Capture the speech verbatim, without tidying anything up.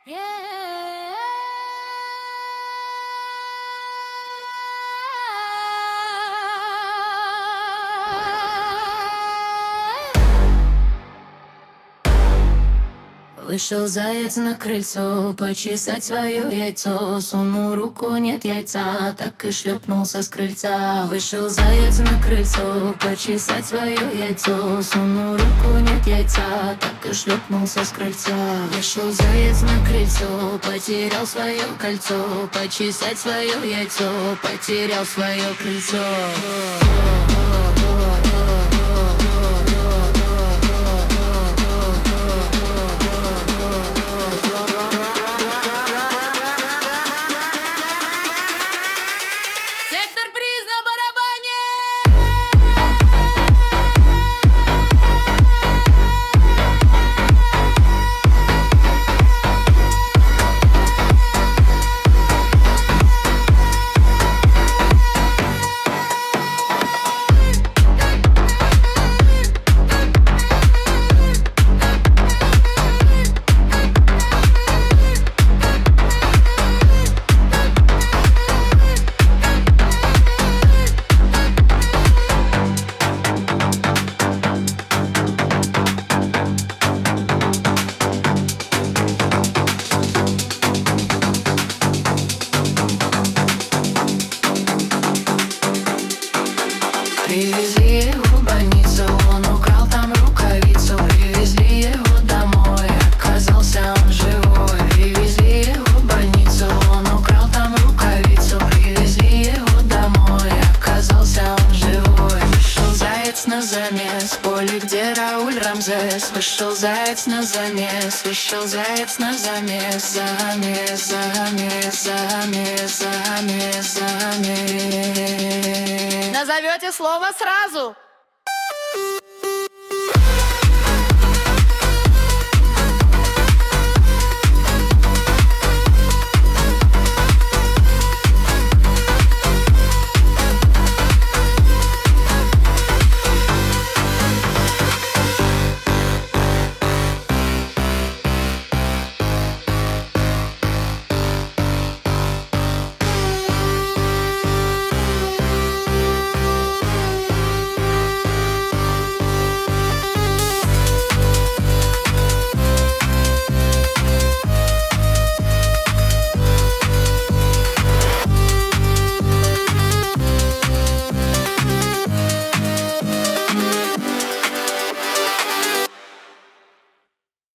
Вышел заяц на крыльцо почесать свое яйцо. Сунул руку, нет яйца, так и шлепнулся с крыльца. Вышел заяц на крыльцо почесать свое яйцо. Сунул руку, нет яйца, так и шлепнулся с крыльца. Вышел заяц на крыльцо, потерял свое кольцо. Почесать свое яйцо, потерял свое крыльцо. Привезли его в больницу, он украл там рукавицу. Привезли его домой, оказался он живой. Привезли его в больницу, он украл там рукавицу. Привезли его домой, оказался он живой. Вышел заяц на замес, в поле, где Рауль Рамзес. Вышел заяц на замес, вышел заяц на замес. Замес, замес, замес, замес, замес. Назовете слово сразу.